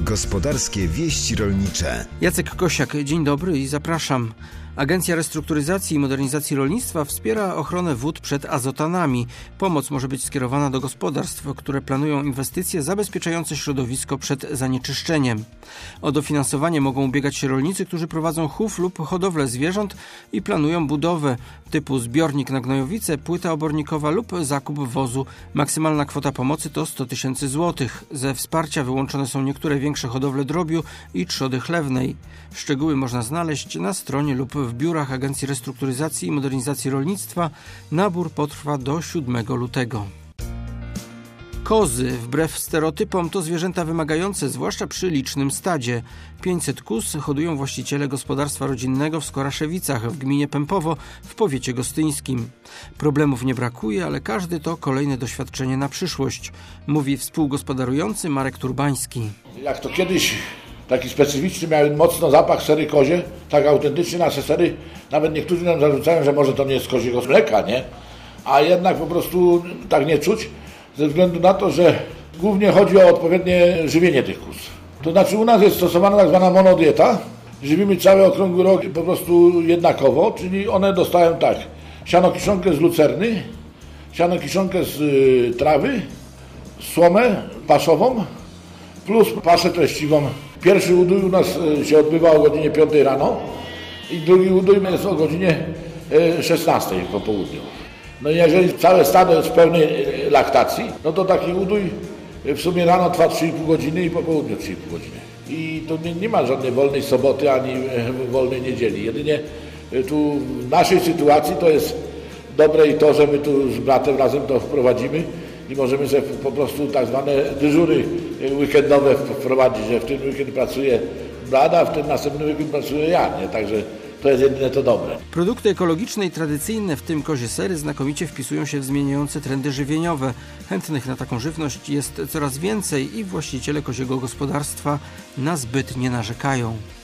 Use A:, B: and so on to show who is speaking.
A: Gospodarskie wieści rolnicze.
B: Jacek Kosiak, dzień dobry i zapraszam. Agencja Restrukturyzacji i Modernizacji Rolnictwa wspiera ochronę wód przed azotanami. Pomoc może być skierowana do gospodarstw, które planują inwestycje zabezpieczające środowisko przed zanieczyszczeniem. O dofinansowanie mogą ubiegać się rolnicy, którzy prowadzą chów lub hodowlę zwierząt i planują budowę typu zbiornik na gnojowice, płyta obornikowa lub zakup wozu. Maksymalna kwota pomocy to 100 000 złotych. Ze wsparcia wyłączone są niektóre większe hodowle drobiu i trzody chlewnej. Szczegóły można znaleźć na stronie lub w biurach Agencji Restrukturyzacji i Modernizacji Rolnictwa. Nabór potrwa do 7 lutego. Kozy, wbrew stereotypom, to zwierzęta wymagające, zwłaszcza przy licznym stadzie. 500 kóz hodują właściciele gospodarstwa rodzinnego w Skoraszewicach w gminie Pępowo w powiecie gostyńskim. Problemów nie brakuje, ale każdy to kolejne doświadczenie na przyszłość, mówi współgospodarujący Marek Turbański.
C: Jak to kiedyś taki specyficzny miał mocno zapach sery kozie, tak autentycznie nasze sery, nawet niektórzy nam zarzucają, że może to nie jest koziego mleka, nie? A jednak po prostu tak nie czuć, ze względu na to, że głównie chodzi o odpowiednie żywienie tych kóz. To znaczy u nas jest stosowana tak zwana monodieta, żywimy cały okrągły rok po prostu jednakowo, czyli one dostają tak, siano-kiszonkę z lucerny, siano-kiszonkę z trawy, słomę paszową, plus paszę treściwą. Pierwszy udój u nas się odbywa o godzinie 5 rano i drugi udój jest o godzinie 16 po południu. No i jeżeli całe stado jest w pełnej laktacji, no to taki udój w sumie rano trwa 3,5 godziny i po południu 3,5 godziny. I tu nie ma żadnej wolnej soboty ani wolnej niedzieli. Jedynie tu w naszej sytuacji to jest dobre i to, że my tu z bratem razem to wprowadzimy i możemy sobie po prostu tak zwane dyżury weekendowe wprowadzić, że w ten weekend pracuje brat, a w ten następny weekend pracuję ja, nie? Także to jest jedyne to dobre.
B: Produkty ekologiczne i tradycyjne, w tym kozie sery, znakomicie wpisują się w zmieniające trendy żywieniowe. Chętnych na taką żywność jest coraz więcej i właściciele koziego gospodarstwa na zbyt nie narzekają.